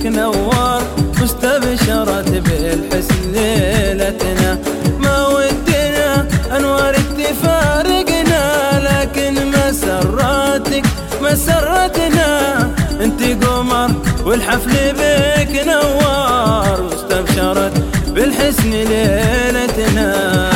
نوار واستبشرت بالحسن ليلتنا. ما ودنا أنوار تفارقنا لكن مسراتك مسرتنا. انت قمر والحفل بك نوار واستبشرت بالحسن ليلتنا.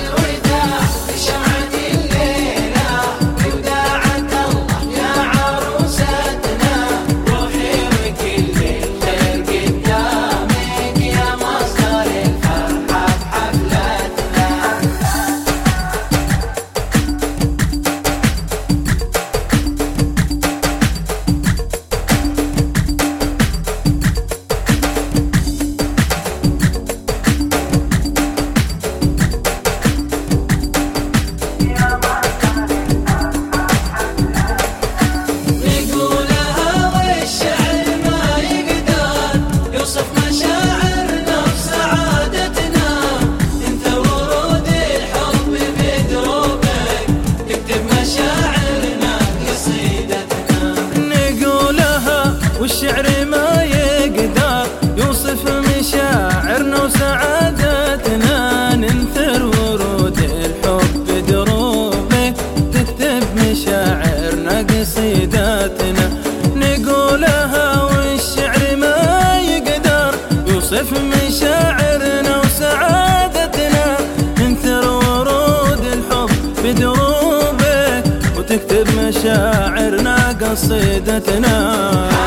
والشعر ما يقدر يوصف مشاعرنا وسعادتنا. ننثر ورود الحب بدروبك تكتب مشاعرنا قصيداتنا. نقولها والشعر ما يقدر يوصف مشاعرنا وسعادتنا. ننثر ورود الحب بدروبك وتكتب مشاعرنا قصيدتنا.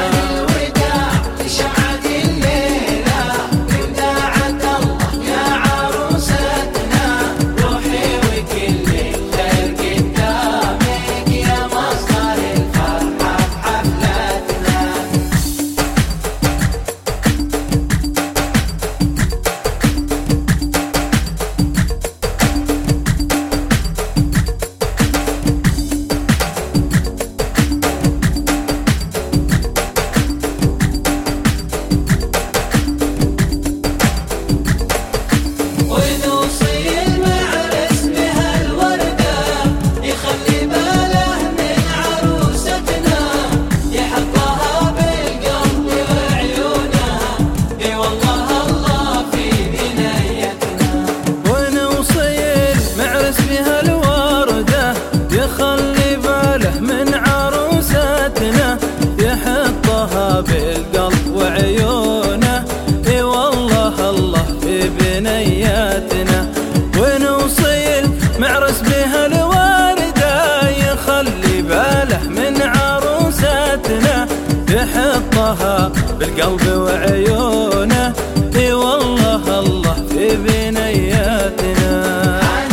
بالقلب وعيونه اي والله الله في بنياتنا. ونوصيل معرس بها الوردة يخلي باله من عروساتنا. يحطها بالقلب وعيونه اي والله الله في بنياتنا.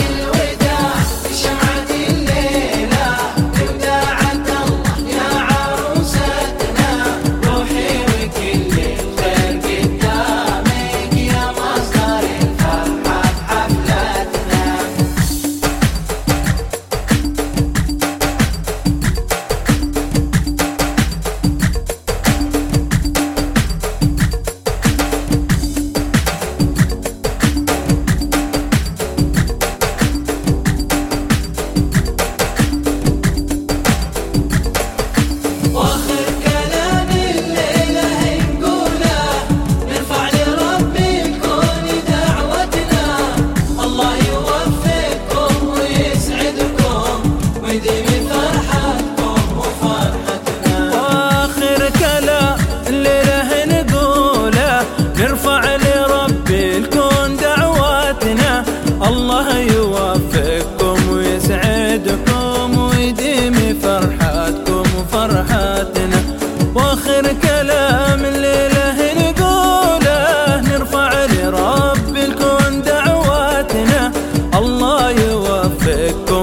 نرفع لربي الكون دعواتنا. الله يوفقكم ويسعدكم ويديم فرحاتكم وفرحاتنا. واخر كلام الليله نقوله نرفع لربي الكون دعواتنا. الله يوفقكم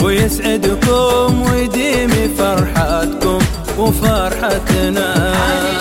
ويسعدكم ويديم فرحاتكم وفرحتنا.